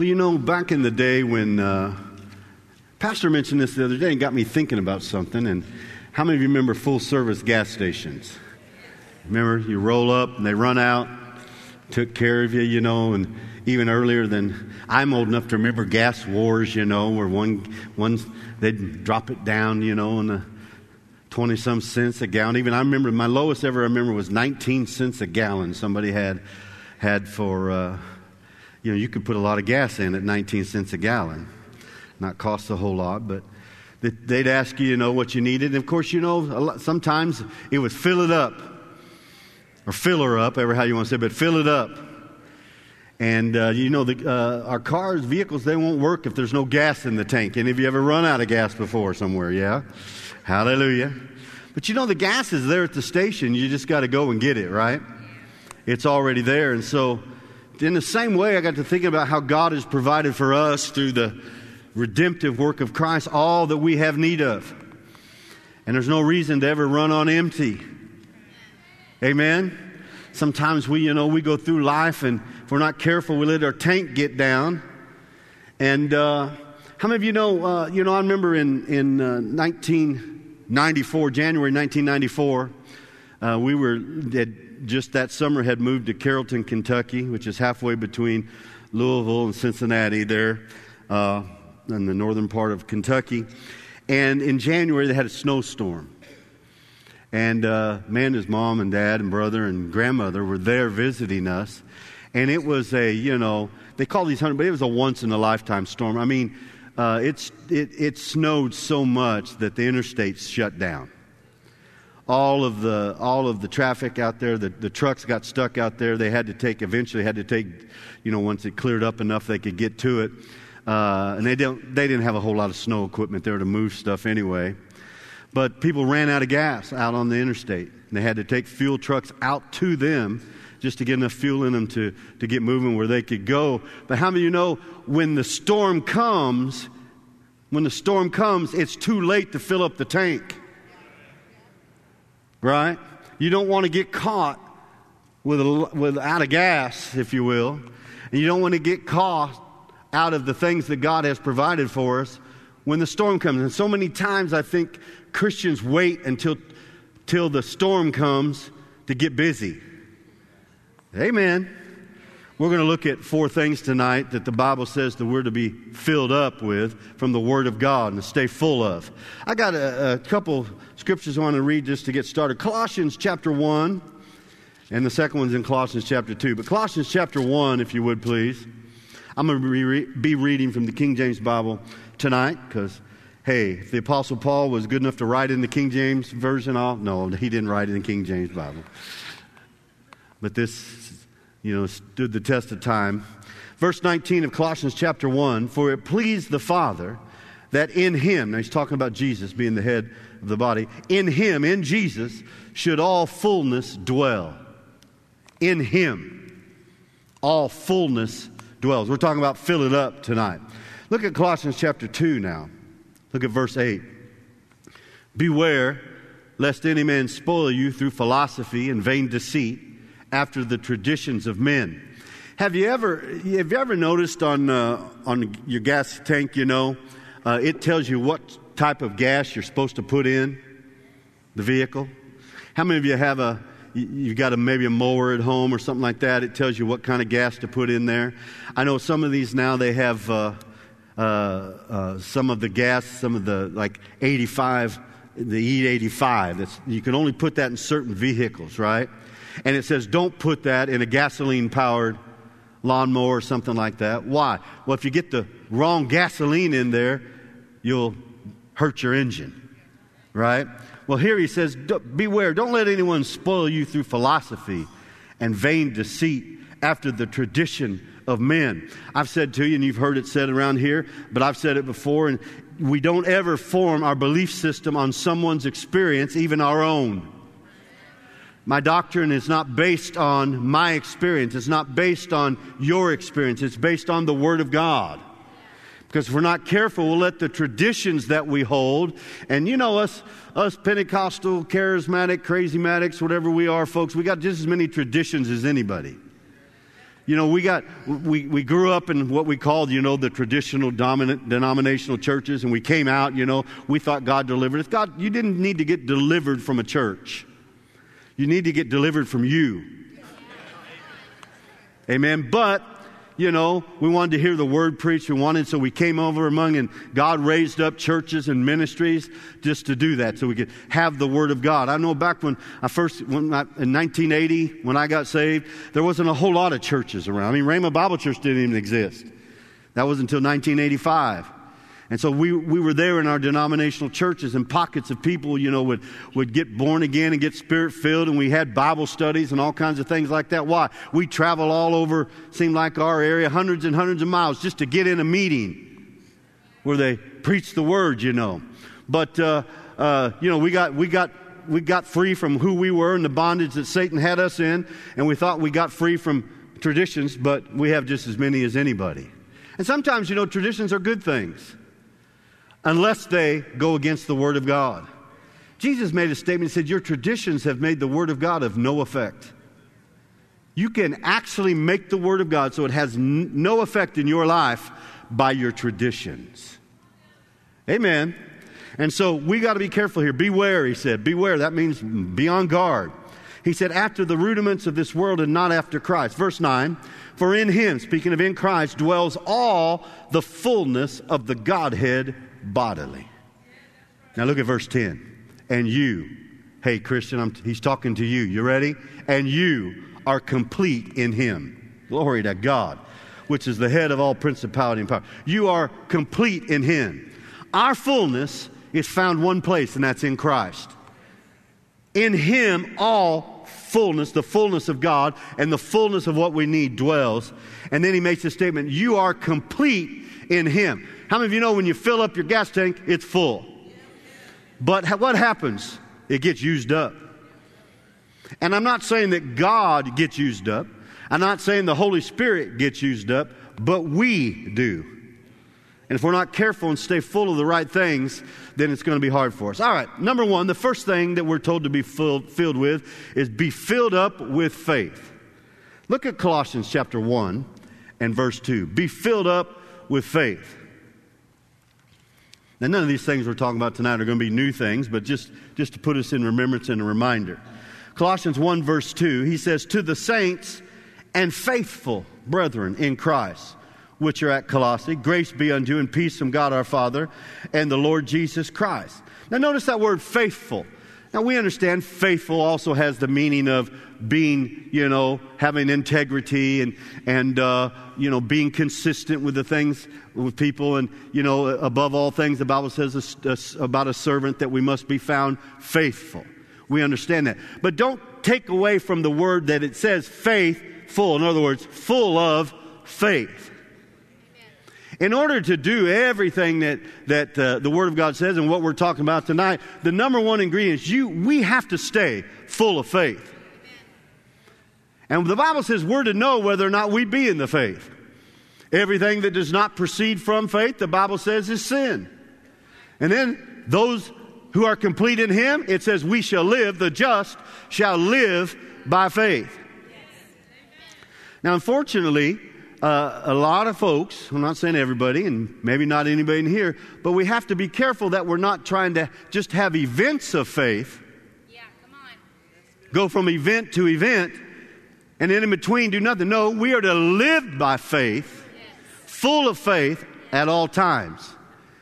Well, back in the day when Pastor mentioned this the other day and got me thinking about something. And how many of you remember full-service gas stations? Remember, you roll up and they run out, took care of you, and even earlier than I'm old enough to remember gas wars, where one they'd drop it down, in the 20-some cents a gallon. Even I remember my lowest ever was 19 cents a gallon. Somebody had for. You could put a lot of gas in at 19 cents a gallon. Not cost a whole lot, but they'd ask you, what you needed. And of course, sometimes it would fill it up. Or fill her up, ever how you want to say it, but fill it up. And, our cars, vehicles, they won't work if there's no gas in the tank. Any of you ever run out of gas before somewhere, yeah? Hallelujah. But the gas is there at the station. You just got to go and get it, right? It's already there. And so, in the same way, I got to thinking about how God has provided for us through the redemptive work of Christ all that we have need of. And there's no reason to ever run on empty. Amen? Sometimes we go through life, and if we're not careful, we let our tank get down. And how many of you know, I remember in 1994, January 1994, just that summer had moved to Carrollton, Kentucky, which is halfway between Louisville and Cincinnati there in the northern part of Kentucky. And in January, they had a snowstorm. And his mom and dad and brother and grandmother were there visiting us. And it was they call these 100, but it was a once-in-a-lifetime storm. I mean, it snowed so much that the interstates shut down. All of the traffic out there, the trucks got stuck out there. Eventually had to take, once it cleared up enough they could get to it. And they didn't have a whole lot of snow equipment there to move stuff anyway. But people ran out of gas out on the interstate. And they had to take fuel trucks out to them just to get enough fuel in them to get moving where they could go. But how many of you know when the storm comes, it's too late to fill up the tank? Right? You don't want to get caught without a gas, if you will. And you don't want to get caught out of the things that God has provided for us when the storm comes. And so many times I think Christians wait until the storm comes to get busy. Amen. We're going to look at 4 things tonight that the Bible says that we're to be filled up with from the Word of God and to stay full of. I got a couple scriptures I want to read just to get started. Colossians chapter 1, and the second one's in Colossians chapter 2. But Colossians chapter 1, if you would please. I'm going to be reading from the King James Bible tonight because, hey, if the Apostle Paul was good enough to write in the King James Version, no, he didn't write in the King James Bible. But this stood the test of time. Verse 19 of Colossians chapter 1, for it pleased the Father that in Him, now he's talking about Jesus being the head of the body, in Him, in Jesus, should all fullness dwell. In Him, all fullness dwells. We're talking about fill it up tonight. Look at Colossians chapter 2 now. Look at verse 8. Beware lest any man spoil you through philosophy and vain deceit, after the traditions of men. Have you ever noticed on your gas tank, it tells you what type of gas you're supposed to put in the vehicle? How many of you have you've got maybe a mower at home or something like that? It tells you what kind of gas to put in there. I know some of these now, they have some of the gas, some of the like 85, the E85. You can only put that in certain vehicles, right? And it says, don't put that in a gasoline-powered lawnmower or something like that. Why? Well, if you get the wrong gasoline in there, you'll hurt your engine, right? Well, here he says, beware, don't let anyone spoil you through philosophy and vain deceit after the tradition of men. I've said to you, and you've heard it said around here, but I've said it before, and we don't ever form our belief system on someone's experience, even our own. My doctrine is not based on my experience. It's not based on your experience. It's based on the Word of God. Because if we're not careful, we'll let the traditions that we hold, and us Pentecostal, charismatic, crazy-matics, whatever we are, folks, we got just as many traditions as anybody. You know, we grew up in what we called, the traditional denominational churches, and we came out, we thought God delivered us. God, you didn't need to get delivered from a church. You need to get delivered from you. Amen. But, we wanted to hear the word preached. So we came over among, and God raised up churches and ministries just to do that, so we could have the word of God. I know back in 1980, when I got saved, there wasn't a whole lot of churches around. I mean, Rhema Bible Church didn't even exist. That was until 1985. And so we were there in our denominational churches, and pockets of people, would get born again and get Spirit-filled, and we had Bible studies and all kinds of things like that. Why? We travel all over, seemed like our area, hundreds and hundreds of miles just to get in a meeting where they preach the word, But, we got free from who we were and the bondage that Satan had us in, and we thought we got free from traditions, but we have just as many as anybody. And sometimes, traditions are good things, unless they go against the Word of God. Jesus made a statement. He said, your traditions have made the Word of God of no effect. You can actually make the Word of God so it has no effect in your life by your traditions. Amen. And so we got to be careful here. Beware, he said. Beware. That means be on guard. He said, after the rudiments of this world and not after Christ. Verse 9, for in him, speaking of in Christ, dwells all the fullness of the Godhead bodily. Now look at verse 10. And you, hey Christian, he's talking to you. You ready? And you are complete in him. Glory to God, which is the head of all principality and power. You are complete in him. Our fullness is found one place, and that's in Christ. In him all fullness, the fullness of God and the fullness of what we need dwells. And then he makes a statement, you are complete in him. How many of you know when you fill up your gas tank, it's full? But what happens? It gets used up. And I'm not saying that God gets used up. I'm not saying the Holy Spirit gets used up, but we do. And if we're not careful and stay full of the right things, then it's going to be hard for us. All right, number one, the first thing that we're told to be filled with is be filled up with faith. Look at Colossians chapter 1 and verse 2. Be filled up with faith. Now, none of these things we're talking about tonight are going to be new things, but just to put us in remembrance and a reminder. Colossians 1 verse 2, he says, to the saints and faithful brethren in Christ, which are at Colossae, grace be unto you and peace from God our Father and the Lord Jesus Christ. Now notice that word faithful. Now we understand faithful also has the meaning of being, having integrity and being consistent with the things with people. And, above all things, the Bible says about a servant that we must be found faithful. We understand that. But don't take away from the word that it says faithful. In other words, full of faith. In order to do everything that the Word of God says and what we're talking about tonight, the number one ingredient is we have to stay full of faith. And the Bible says we're to know whether or not we be in the faith. Everything that does not proceed from faith, the Bible says, is sin. And then those who are complete in Him, it says we shall live, the just shall live by faith. Now, unfortunately, a lot of folks, I'm not saying everybody, and maybe not anybody in here, but we have to be careful that we're not trying to just have events of faith. Yeah, come on. Go from event to event, and then in between do nothing. No, we are to live by faith, full of faith at all times.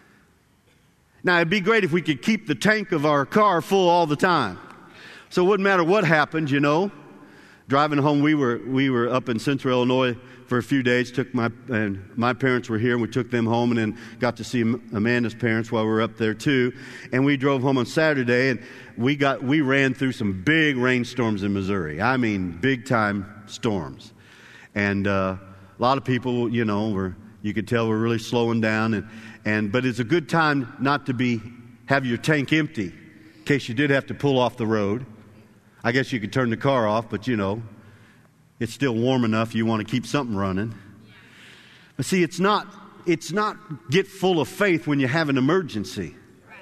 Now, it'd be great if we could keep the tank of our car full all the time. So it wouldn't matter what happened, Driving home, we were up in Central Illinois for a few days. My parents were here, and we took them home, and then got to see Amanda's parents while we were up there too. And we drove home on Saturday, and we ran through some big rainstorms in Missouri. I mean, big time storms. And a lot of people, you could tell were really slowing down. But it's a good time not to have your tank empty in case you did have to pull off the road. I guess you could turn the car off, but it's still warm enough you want to keep something running. But see, it's not get full of faith when you have an emergency.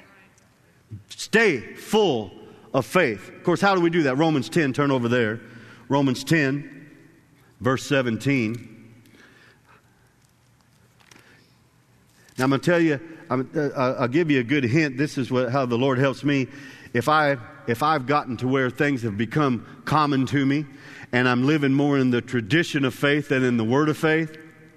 Stay full of faith. Of course, how do we do that? Romans 10, turn over there. Romans 10. verse 17. Now I'm going to tell you, I'll give you a good hint. This is how the Lord helps me. If I've gotten to where things have become common to me, and I'm living more in the tradition of faith than in the word of faith,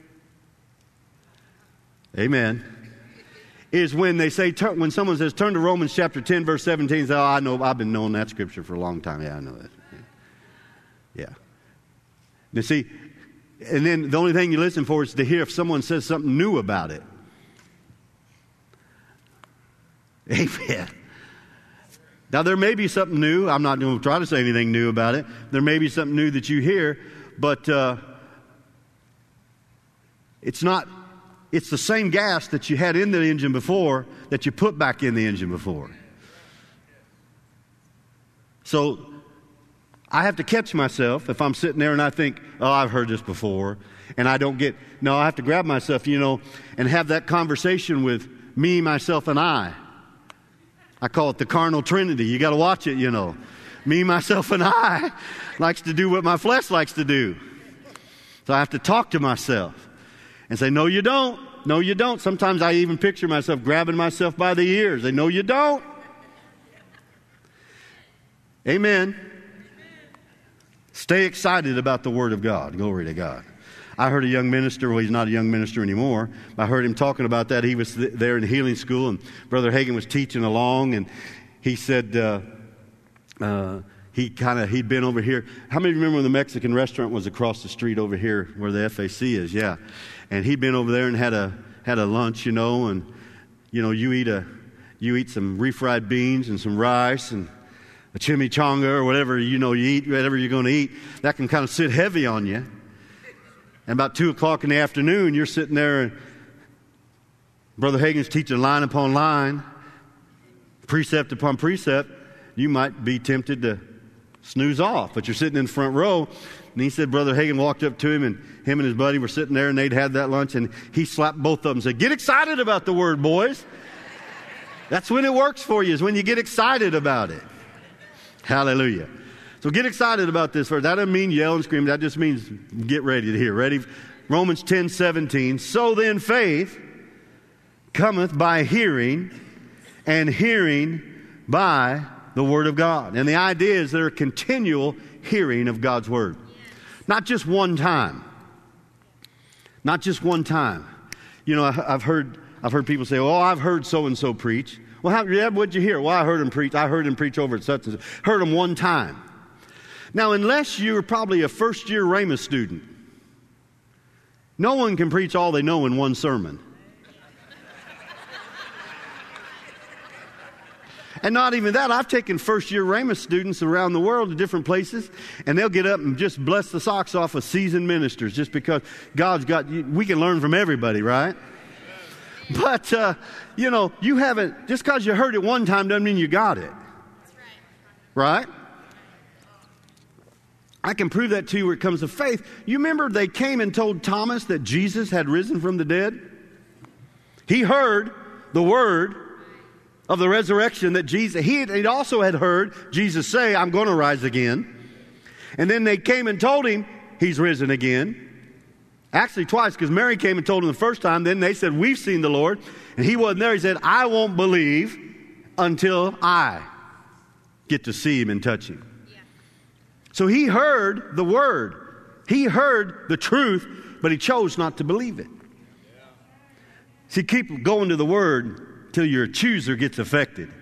amen, is when they say, when someone says, turn to Romans chapter 10, verse 17, say, oh, I know, I've been knowing that scripture for a long time. Yeah, I know that. Yeah. You see, and then the only thing you listen for is to hear if someone says something new about it. Amen. Now, there may be something new. I'm not going to try to say anything new about it. There may be something new that you hear, but it's not. It's the same gas that you had in the engine before that you put back in the engine before. So I have to catch myself if I'm sitting there and I think, oh, I've heard this before, and I don't get. No, I have to grab myself, and have that conversation with me, myself, and I. I call it the carnal trinity. You got to watch it, Me, myself, and I likes to do what my flesh likes to do. So I have to talk to myself and say, no, you don't. No, you don't. Sometimes I even picture myself grabbing myself by the ears. Say, no, you don't. Amen. Stay excited about the Word of God. Glory to God. I heard a young minister, well, he's not a young minister anymore. I heard him talking about that. He was there in healing school, and Brother Hagin was teaching along, and he said he'd been over here. How many remember when the Mexican restaurant was across the street over here where the FAC is? Yeah. And he'd been over there and had a lunch, and you eat some refried beans and some rice and a chimichanga or whatever you eat, whatever you're going to eat. That can kind of sit heavy on you. And about 2 o'clock in the afternoon, you're sitting there, and Brother Hagin's teaching line upon line, precept upon precept. You might be tempted to snooze off, but you're sitting in the front row. And he said Brother Hagin walked up to him, and him and his buddy were sitting there, and they'd had that lunch, and he slapped both of them and said, get excited about the Word, boys. That's when it works for you, is when you get excited about it. Hallelujah. So get excited about this verse. That doesn't mean yell and scream. That just means get ready to hear. Ready? Romans 10:17. So then faith cometh by hearing, and hearing by the Word of God. And the idea is there a continual hearing of God's Word. Not just one time. Not just one time. I've heard people say, oh, I've heard so-and-so preach. Well, what'd you hear? Well, I heard him preach. I heard him preach over at such and such. Heard him one time. Now, unless you're probably a first-year Rhema student, no one can preach all they know in one sermon. And not even that. I've taken first-year Rhema students around the world to different places, and they'll get up and just bless the socks off of seasoned ministers just because God's got, we can learn from everybody, right? But, you haven't, just because you heard it one time doesn't mean you got it. Right? I can prove that to you where it comes to faith. You remember they came and told Thomas that Jesus had risen from the dead? He heard the word of the resurrection that Jesus, he also had heard Jesus say, I'm going to rise again. And then they came and told him he's risen again. Actually twice, because Mary came and told him the first time. Then they said, we've seen the Lord. And he wasn't there. He said, I won't believe until I get to see him and touch him. So he heard the word. He heard the truth, but he chose not to believe it. See, keep going to the word till your accuser gets affected.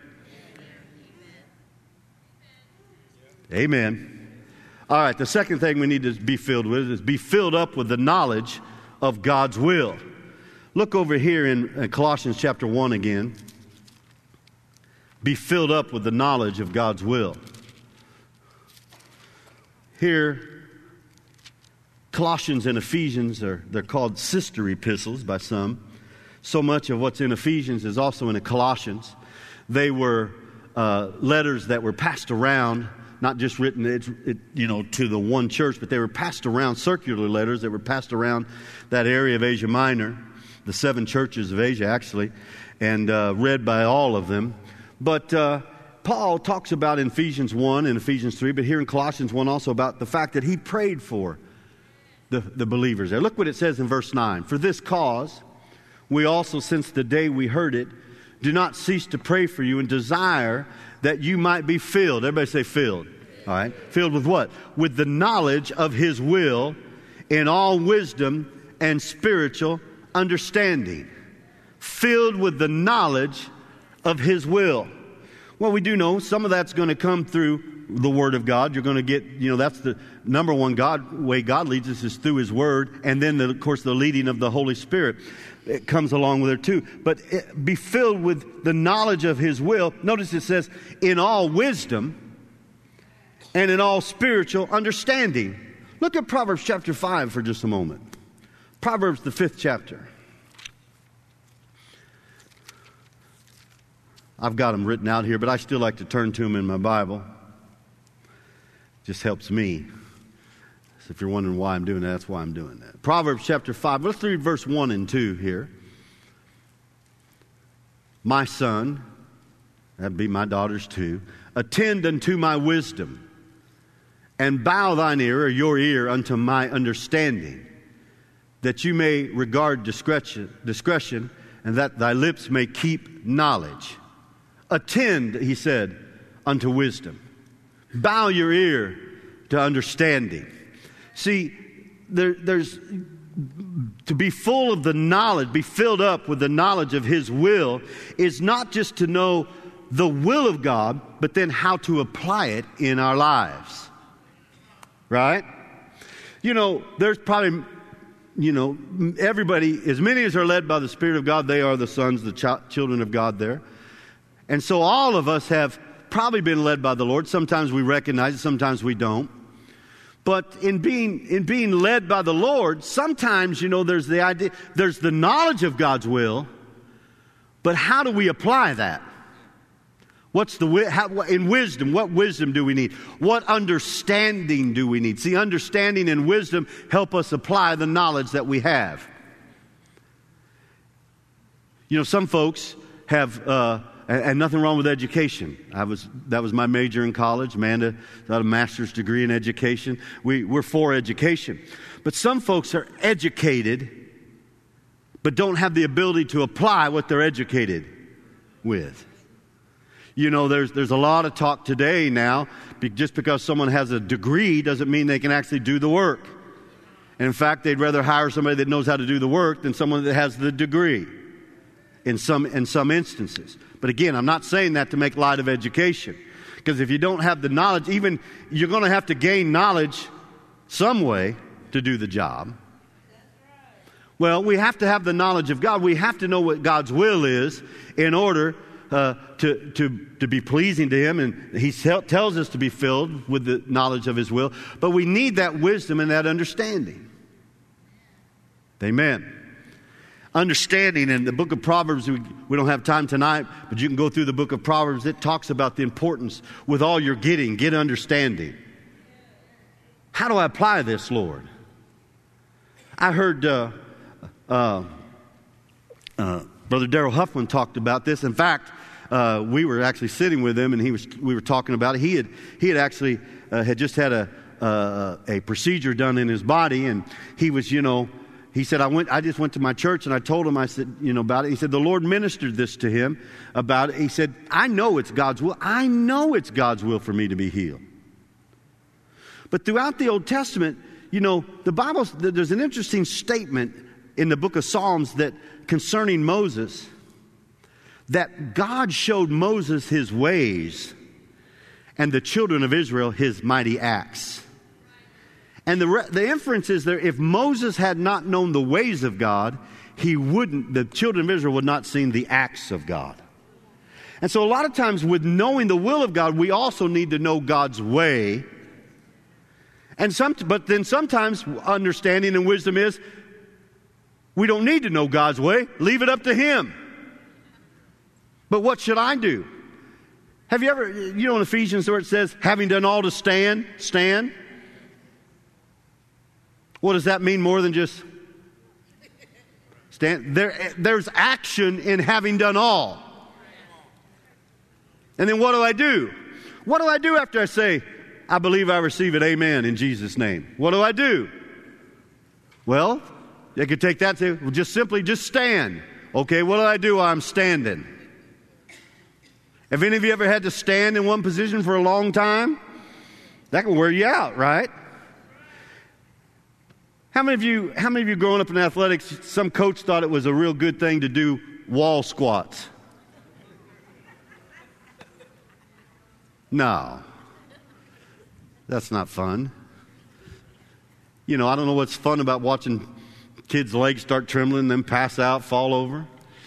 Amen. All right, the second thing we need to be filled with is be filled up with the knowledge of God's will. Look over here in Colossians chapter 1 again. Be filled up with the knowledge of God's will. Here, Colossians and Ephesians they're called sister epistles by some. So much of what's in Ephesians is also in Colossians. They were letters that were passed around, not just written to the one church, but they were passed around, circular letters that were passed around that area of Asia Minor, the 7 churches of Asia actually, and read by all of them. But Paul talks about in Ephesians 1 and Ephesians 3, but here in Colossians 1 also about the fact that he prayed for the believers there. Look what it says in verse 9. For this cause, we also, since the day we heard it, do not cease to pray for you and desire that you might be filled. Everybody say filled. All right. Filled with what? With the knowledge of His will in all wisdom and spiritual understanding. Filled with the knowledge of His will. Well, we do know some of that's going to come through the Word of God. You're going to get, that's the number one way God leads us is through His Word. And then, of course, the leading of the Holy Spirit. It comes along with it too. But be filled with the knowledge of His will. Notice it says, in all wisdom and in all spiritual understanding. Look at Proverbs chapter 5 for just a moment. Proverbs, the 5th chapter. I've got them written out here, but I still like to turn to them in my Bible. Just helps me. So if you're wondering why I'm doing that, that's why I'm doing that. Proverbs chapter 5. Let's read verse 1 and 2 here. My son, that'd be my daughters too, attend unto my wisdom, and bow thine ear, or your ear, unto my understanding, that you may regard discretion, and that thy lips may keep knowledge. Attend, he said, unto wisdom. Bow your ear to understanding. See, there's to be full of the knowledge, be filled up with the knowledge of His will, is not just to know the will of God, but then how to apply it in our lives. Right? There's probably, everybody, as many as are led by the Spirit of God, they are the sons, the children of God there. And so all of us have probably been led by the Lord. Sometimes we recognize it, sometimes we don't. But in being led by the Lord, sometimes, there's the idea, there's the knowledge of God's will, but how do we apply that? In wisdom, what wisdom do we need? What understanding do we need? See, understanding and wisdom help us apply the knowledge that we have. Some folks have... And nothing wrong with education. That was my major in college. Amanda got a master's degree in education. We're for education. But some folks are educated, but don't have the ability to apply what they're educated with. There's a lot of talk today now. Just because someone has a degree doesn't mean they can actually do the work. And in fact, they'd rather hire somebody that knows how to do the work than someone that has the degree in some instances. But again, I'm not saying that to make light of education. Because if you don't have the knowledge, you're going to have to gain knowledge some way to do the job. Well, we have to have the knowledge of God. We have to know what God's will is in order to be pleasing to Him. And He tells us to be filled with the knowledge of His will. But we need that wisdom and that understanding. Amen. Understanding in the book of Proverbs, we don't have time tonight, but you can go through the book of Proverbs. It talks about the importance with all you're getting, get understanding. How do I apply this, Lord? I heard Brother Darrell Huffman talked about this. In fact, we were actually sitting with him, and we were talking about it. He had actually had just had a procedure done in his body, and he was, he said, I just went to my church and I told him, I said, about it. He said, the Lord ministered this to him about it. He said, I know it's God's will. I know it's God's will for me to be healed. But throughout the Old Testament, the Bible, there's an interesting statement in the book of Psalms that concerning Moses, that God showed Moses His ways and the children of Israel His mighty acts. And the inference is there, if Moses had not known the ways of God, the children of Israel would not have seen the acts of God. And so a lot of times with knowing the will of God, we also need to know God's way. But then sometimes understanding and wisdom is, we don't need to know God's way. Leave it up to Him. But what should I do? Have you ever, in Ephesians where it says, having done all to stand? What does that mean more than just stand? There's action in having done all. And then what do I do? What do I do after I say, I believe I receive it, amen, in Jesus' name? What do I do? Well, you could take that to, well, just simply just stand. Okay, what do I do? I'm standing. Have any of you ever had to stand in one position for a long time? That can wear you out, right? How many of you growing up in athletics, some coach thought it was a real good thing to do wall squats? No. That's not fun. I don't know what's fun about watching kids' legs start trembling, then pass out, fall over.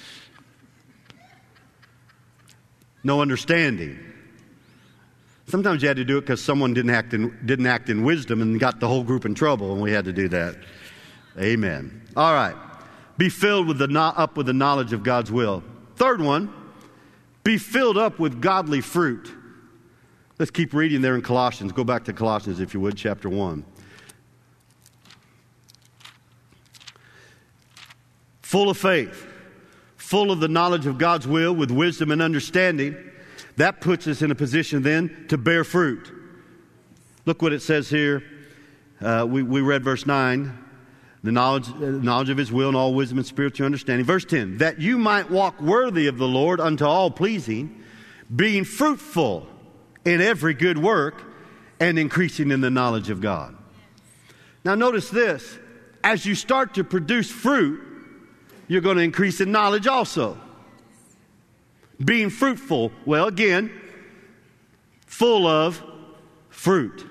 No understanding. Sometimes you had to do it because someone didn't act in wisdom and got the whole group in trouble, and we had to do that. Amen. All right. Be filled up with the knowledge of God's will. Third one, be filled up with godly fruit. Let's keep reading there in Colossians. Go back to Colossians, if you would, chapter 1. Full of faith, full of the knowledge of God's will, with wisdom and understanding. That puts us in a position then to bear fruit. Look what it says here. We read verse 9. The knowledge of His will and all wisdom and spiritual understanding. Verse 10. That you might walk worthy of the Lord unto all pleasing, being fruitful in every good work and increasing in the knowledge of God. Now notice this. As you start to produce fruit, you're going to increase in knowledge also. Being fruitful, well, again, full of fruit.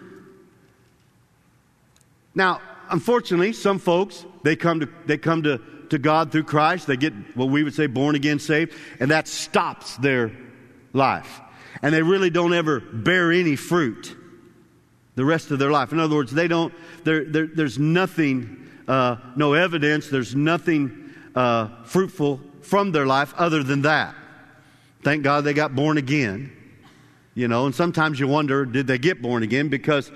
Now, unfortunately, some folks, they come to God through Christ. They get what we would say born again, saved, and that stops their life. And they really don't ever bear any fruit the rest of their life. In other words, there's nothing, no evidence, there's nothing fruitful from their life other than that. Thank God they got born again. And sometimes you wonder, did they get born again? Because,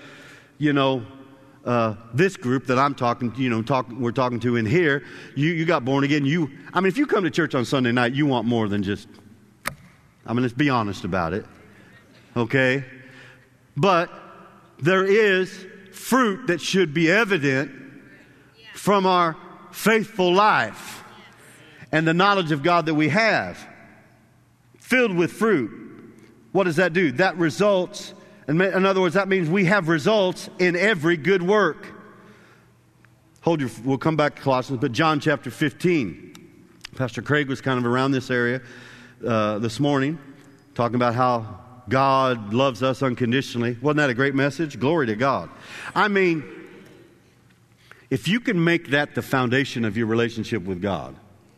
this group that I'm we're talking to in here, you got born again. If you come to church on Sunday night, you want more than just, let's be honest about it. Okay? But there is fruit that should be evident from our faithful life and the knowledge of God that we have. Filled with fruit. What does that do? That results, in other words, that means we have results in every good work. We'll come back to Colossians, but John chapter 15. Pastor Craig was kind of around this area this morning, talking about how God loves us unconditionally. Wasn't that a great message? Glory to God. If you can make that the foundation of your relationship with God,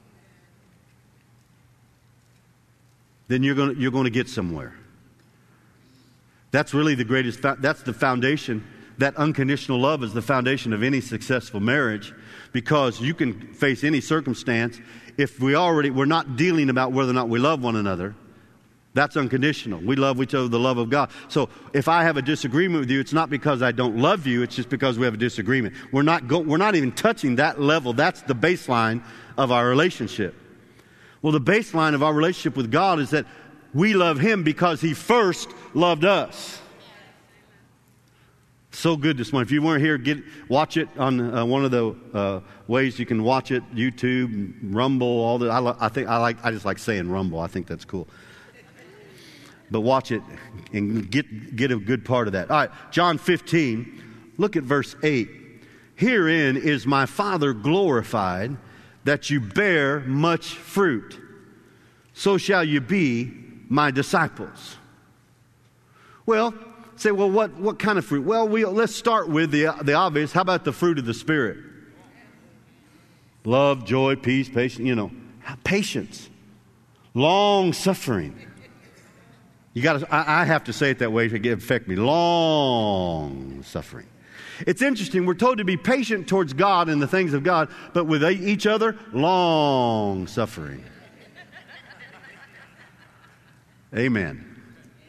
then you're going to get somewhere. That's really the greatest. That's the foundation. That unconditional love is the foundation of any successful marriage, because you can face any circumstance. If we're not dealing about whether or not we love one another, that's unconditional. We love each other with the love of God. So if I have a disagreement with you, it's not because I don't love you. It's just because we have a disagreement. We're not even touching that level. That's the baseline of our relationship. Well, the baseline of our relationship with God is that we love Him because He first loved us. So good this morning. If you weren't here, watch it on one of the ways you can watch it: YouTube, Rumble, all that. I just like saying Rumble. I think that's cool. But watch it and get a good part of that. All right, John 15. Look at verse 8. Herein is my Father glorified, that you bear much fruit. So shall you be my disciples. Well, what kind of fruit? Well, let's start with the obvious. How about the fruit of the Spirit? Love, joy, peace, patience, patience, long suffering. I have to say it that way to affect me. Long suffering. It's interesting. We're told to be patient towards God and the things of God, but with each other, long suffering. Amen.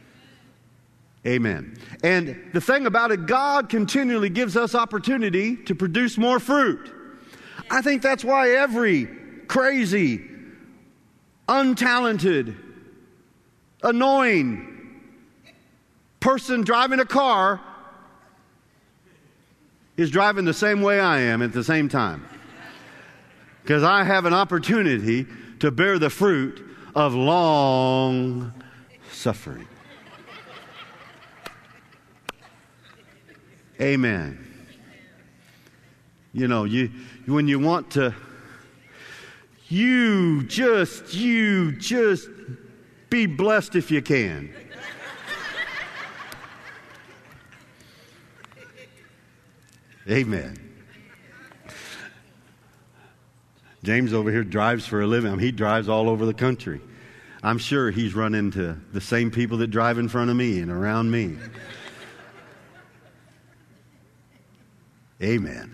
Amen. And the thing about it, God continually gives us opportunity to produce more fruit. I think that's why every crazy, untalented, annoying person driving a car is driving the same way I am at the same time. Because I have an opportunity to bear the fruit of long suffering. Amen. You know, when you want to, you just be blessed if you can. Amen. James over here drives for a living. I mean, he drives all over the country. I'm sure he's run into the same people that drive in front of me and around me. Amen.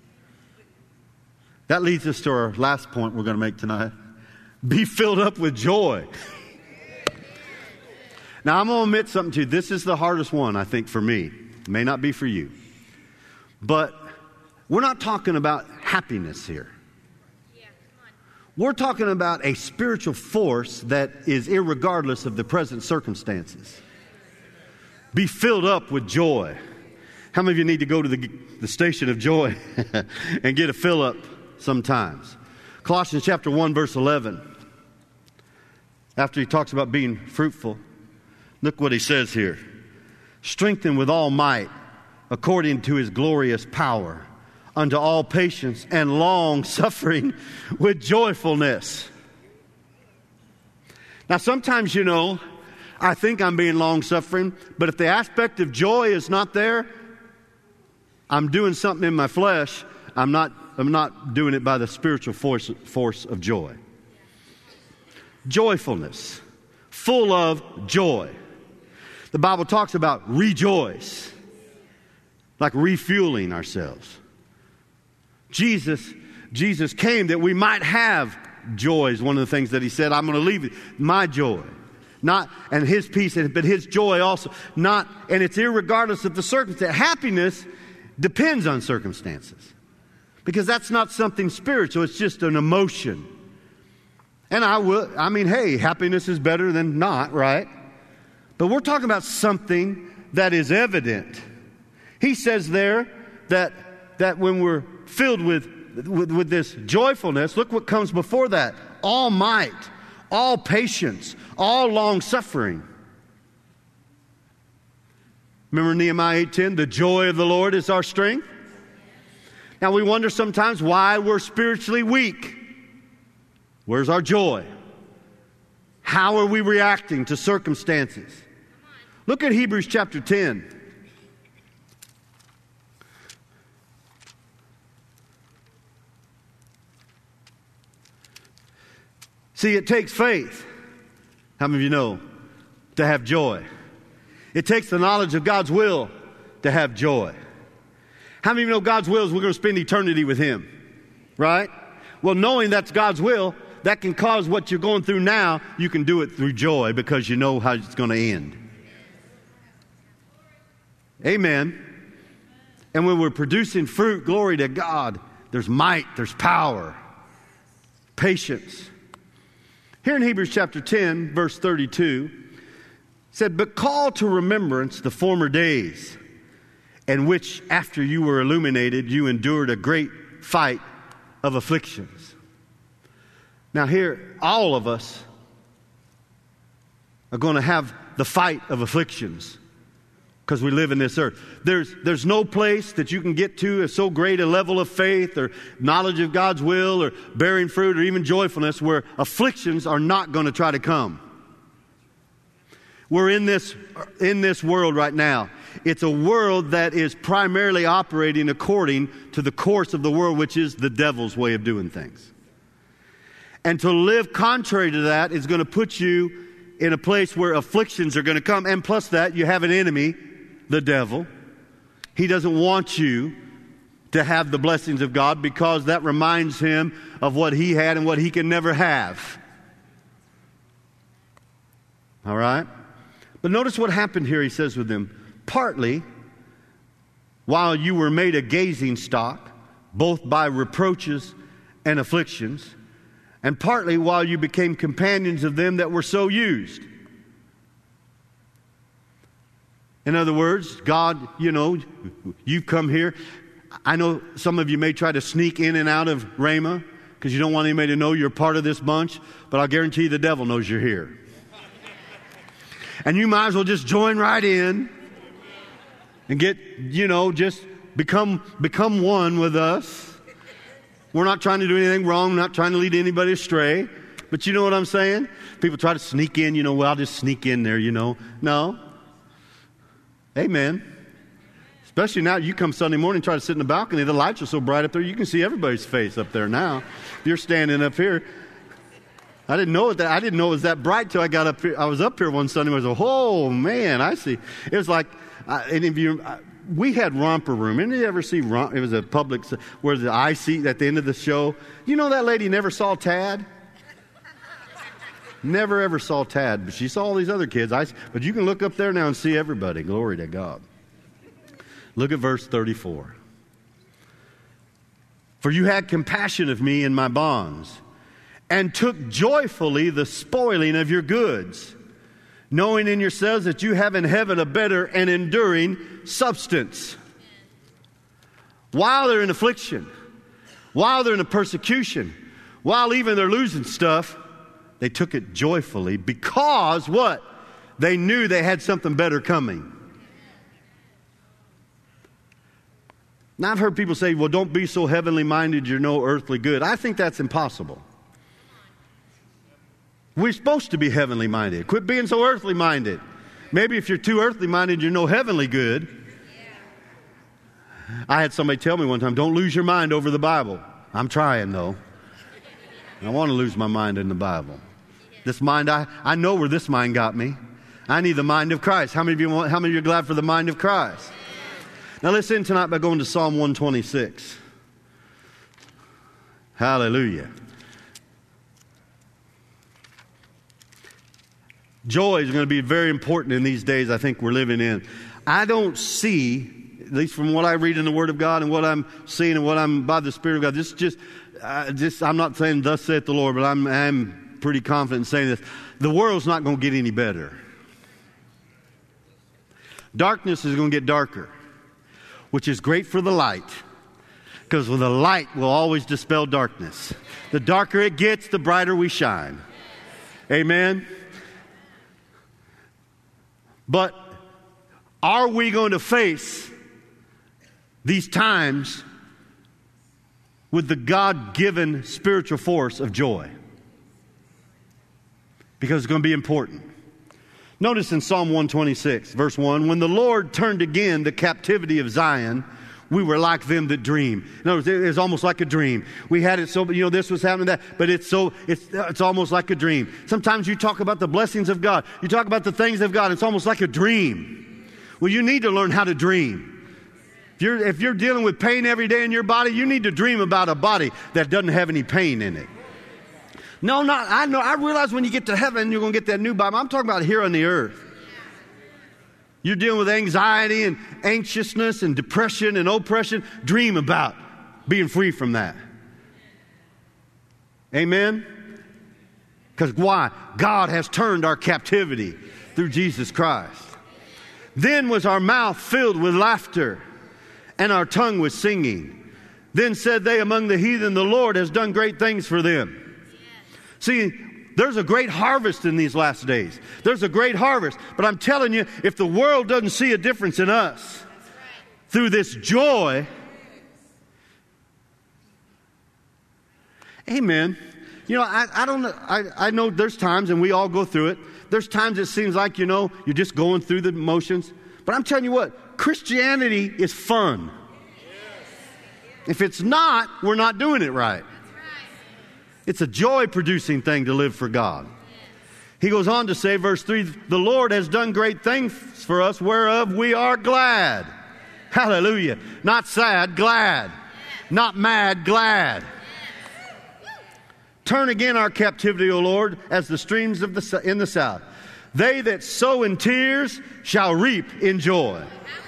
That leads us to our last point we're going to make tonight. Be filled up with joy. Now, I'm going to admit something to you. This is the hardest one, I think, for me. It may not be for you. But we're not talking about happiness here. We're talking about a spiritual force that is irregardless of the present circumstances. Be filled up with joy. How many of you need to go to the station of joy and get a fill up sometimes? Colossians chapter 1, verse 11. After he talks about being fruitful, look what he says here. Strengthened with all might, according to his glorious power, unto all patience and long suffering with joyfulness. Now sometimes, you know, I think I'm being long suffering, but if the aspect of joy is not there, I'm doing something in my flesh. I'm not doing it by the spiritual force of joy. Joyfulness, full of joy. The Bible talks about rejoice, like refueling ourselves. Jesus came that we might have joy is one of the things that he said. I'm going to leave my joy. Not, and his peace, but his joy also. Not, and it's irregardless of the circumstance. Happiness depends on circumstances. Because that's not something spiritual. It's just an emotion. And hey, happiness is better than not, right? But we're talking about something that is evident. He says there that when we're filled with this joyfulness, look what comes before that. All might, all patience, all long suffering. Remember Nehemiah 8:10, the joy of the Lord is our strength. Now we wonder sometimes why we're spiritually weak. Where's our joy? How are we reacting to circumstances? Look at Hebrews chapter 10. See, it takes faith, how many of you know, to have joy. It takes the knowledge of God's will to have joy. How many of you know God's will is we're going to spend eternity with Him? Right? Well, knowing that's God's will, that can cause what you're going through now, you can do it through joy because you know how it's going to end. Amen. And when we're producing fruit, glory to God, there's might, there's power, patience. Here in Hebrews chapter 10, verse 32, it said, "But call to remembrance the former days, in which after you were illuminated, you endured a great fight of afflictions." Now here, all of us are going to have the fight of afflictions because we live in this earth. There's no place that you can get to at so great a level of faith or knowledge of God's will or bearing fruit or even joyfulness where afflictions are not going to try to come. We're in this world right now. It's a world that is primarily operating according to the course of the world, which is the devil's way of doing things. And to live contrary to that is going to put you in a place where afflictions are going to come. And plus that, you have an enemy, the devil. He doesn't want you to have the blessings of God because that reminds him of what he had and what he can never have. All right? But notice what happened here, he says with them. Partly, while you were made a gazing stock, both by reproaches and afflictions, and partly while you became companions of them that were so used. In other words, God, you've come here. I know some of you may try to sneak in and out of Rhema because you don't want anybody to know you're part of this bunch, but I'll guarantee you the devil knows you're here. And you might as well just join right in and get, just become one with us. We're not trying to do anything wrong, not trying to lead anybody astray. But you know what I'm saying? People try to sneak in, well, I'll just sneak in there, No. Amen. Especially now, you come Sunday morning, try to sit in the balcony, the lights are so bright up there, you can see everybody's face up there now. If you're standing up here. I didn't know it was that bright till I got up here. I was up here one Sunday and I was like, oh man, I see. It was like, we had Romper Room. Any of you ever see Romper? It was a public, where the eye seat at the end of the show. You know that lady never saw Tad? Never ever saw Tad, but she saw all these other kids. But you can look up there now and see everybody. Glory to God. Look at verse 34. For you had compassion of me in my bonds, and took joyfully the spoiling of your goods, knowing in yourselves that you have in heaven a better and enduring substance. While they're in affliction, while they're in a persecution, while even they're losing stuff, they took it joyfully because what? They knew they had something better coming. Now I've heard people say, well, don't be so heavenly minded, you're no earthly good. I think that's impossible. We're supposed to be heavenly minded. Quit being so earthly minded. Maybe if you're too earthly minded, you're no heavenly good. I had somebody tell me one time, don't lose your mind over the Bible. I'm trying though. I want to lose my mind in the Bible. This mind, I know where this mind got me. I need the mind of Christ. How many of you are glad for the mind of Christ? Now let's end tonight by going to Psalm 126. Hallelujah. Joy is going to be very important in these days I think we're living in. I don't see, at least from what I read in the Word of God and what I'm seeing and what I'm by the Spirit of God, I'm not saying thus saith the Lord, but I'm pretty confident in saying this. The world's not going to get any better. Darkness is going to get darker, which is great for the light, because the light will always dispel darkness. The darker it gets, the brighter we shine. Amen? But are we going to face these times with the God-given spiritual force of joy? Because it's going to be important. Notice in Psalm 126, verse 1, when the Lord turned again the captivity of Zion, we were like them that dream. In other words, it was almost like a dream. We had it so, this was happening, that, but it's almost like a dream. Sometimes you talk about the blessings of God. You talk about the things of God. It's almost like a dream. Well, you need to learn how to dream. If you're dealing with pain every day in your body, you need to dream about a body that doesn't have any pain in it. No, I know. I realize when you get to heaven, you're going to get that new body. I'm talking about here on the earth. You're dealing with anxiety and anxiousness and depression and oppression. Dream about being free from that. Amen? Because why? God has turned our captivity through Jesus Christ. Then was our mouth filled with laughter, and our tongue with singing. Then said they among the heathen, the Lord has done great things for them. See, there's a great harvest in these last days. There's a great harvest. But I'm telling you, if the world doesn't see a difference in us through this joy, amen. I don't know. I know there's times, and we all go through it. There's times it seems like, you're just going through the motions. But I'm telling you what, Christianity is fun. If it's not, we're not doing it right. It's a joy-producing thing to live for God. He goes on to say, verse 3, the Lord has done great things for us, whereof we are glad. Hallelujah. Not sad, glad. Not mad, glad. Turn again our captivity, O Lord, as the streams in the south. They that sow in tears shall reap in joy.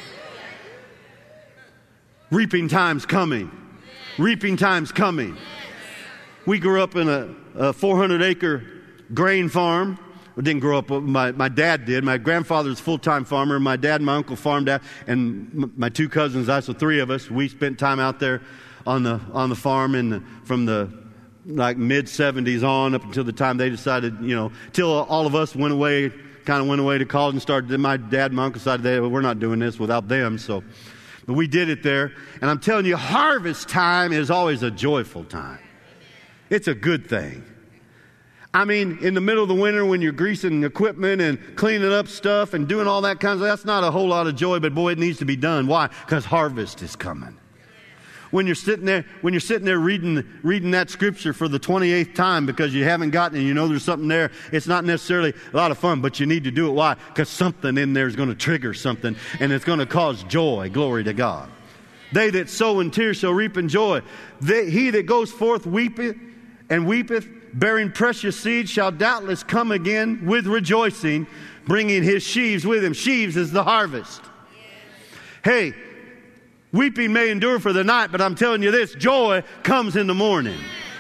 Reaping time's coming. Reaping time's coming. We grew up in a 400-acre grain farm I didn't grow up, my dad did. My grandfather's a full-time farmer. My dad and my uncle farmed out, and my two cousins, so three of us, we spent time out there on the farm from the like mid-70s on up until the time they decided, till all of us went away to college and started. My dad and my uncle decided we're not doing this without them, so. But we did it there. And I'm telling you, harvest time is always a joyful time. It's a good thing. I mean, in the middle of the winter when you're greasing equipment and cleaning up stuff and doing all that kind of stuff, that's not a whole lot of joy, but boy, it needs to be done. Why? Because harvest is coming. When you're sitting there reading that scripture for the 28th time because you haven't gotten it, there's something there, it's not necessarily a lot of fun, but you need to do it. Why? Because something in there is going to trigger something, and it's going to cause joy. Glory to God. They that sow in tears shall reap in joy. He that goes forth weepeth, bearing precious seed, shall doubtless come again with rejoicing, bringing his sheaves with him. Sheaves is the harvest. Hey, weeping may endure for the night, but I'm telling you this, joy comes in the morning.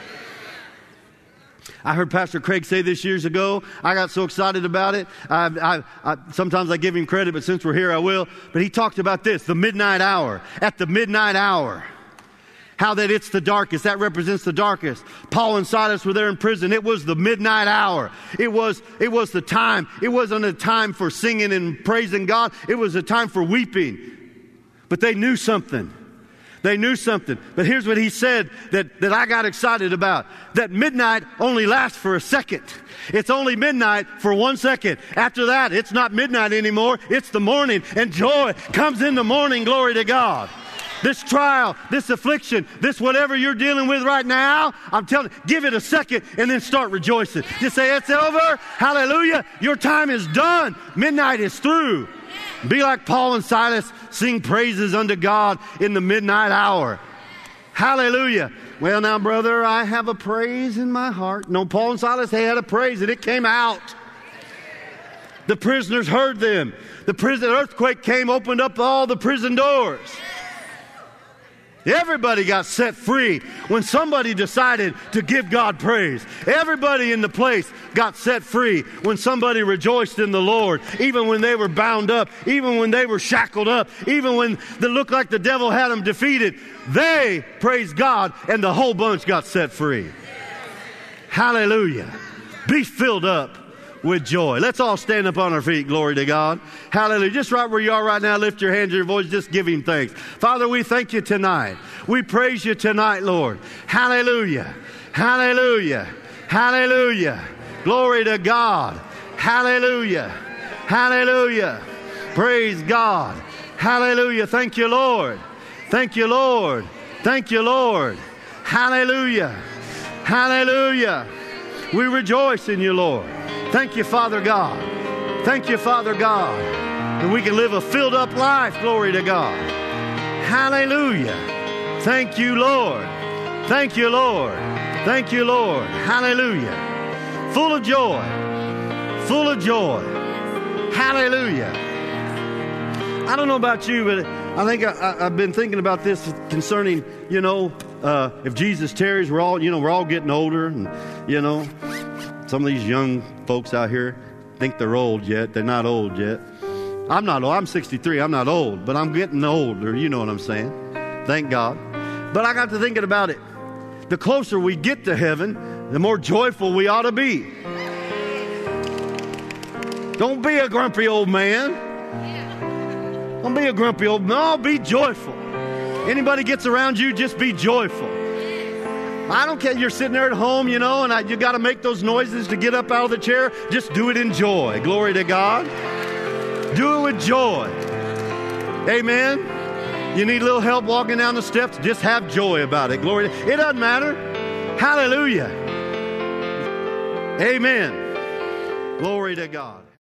I heard Pastor Craig say this years ago. I got so excited about it. Sometimes I give him credit, but since we're here, I will. But he talked about this, the midnight hour. At the midnight hour. How that it's the darkest. That represents the darkest. Paul and Silas were there in prison. It was the midnight hour. It was the time. It wasn't a time for singing and praising God. It was a time for weeping. But they knew something. They knew something. But here's what he said that I got excited about. That midnight only lasts for a second. It's only midnight for 1 second. After that, it's not midnight anymore. It's the morning. And joy comes in the morning. Glory to God. This trial, this affliction, this whatever you're dealing with right now, I'm telling you, give it a second and then start rejoicing. Just say, it's over. Hallelujah. Your time is done. Midnight is through. Be like Paul and Silas, sing praises unto God in the midnight hour. Hallelujah. Well, now, brother, I have a praise in my heart. No, Paul and Silas, they had a praise and it came out. The prisoners heard them. The prison earthquake came, opened up all the prison doors. Everybody got set free when somebody decided to give God praise. Everybody in the place got set free when somebody rejoiced in the Lord, even when they were bound up, even when they were shackled up, even when it looked like the devil had them defeated. They praised God and the whole bunch got set free. Hallelujah. Be filled up with joy. Let's all stand up on our feet. Glory to God. Hallelujah. Just right where you are right now, lift your hands, your voice, just give him thanks. Father, we thank you tonight. We praise you tonight, Lord. Hallelujah. Hallelujah. Hallelujah. Glory to God. Hallelujah. Hallelujah. Praise God. Hallelujah. Thank you, Lord. Thank you, Lord. Thank you, Lord. Hallelujah. Hallelujah. We rejoice in you, Lord. Thank you, Father God. Thank you, Father God. And we can live a filled up life. Glory to God. Hallelujah. Thank you, Lord. Thank you, Lord. Thank you, Lord. Hallelujah. Full of joy. Full of joy. Hallelujah. I don't know about you, but I think I've been thinking about this concerning, if Jesus tarries, we're all getting older, and some of these young folks out here think they're old yet. They're not old yet. I'm not old. I'm 63. I'm not old, but I'm getting older. You know what I'm saying? Thank God. But I got to thinking about it. The closer we get to heaven, the more joyful we ought to be. Don't be a grumpy old man. Don't be a grumpy old man. No, be joyful. Anybody gets around you, just be joyful. I don't care. You're sitting there at home, and you got to make those noises to get up out of the chair. Just do it in joy. Glory to God. Do it with joy. Amen. You need a little help walking down the steps? Just have joy about it. Glory. It doesn't matter. Hallelujah. Amen. Glory to God.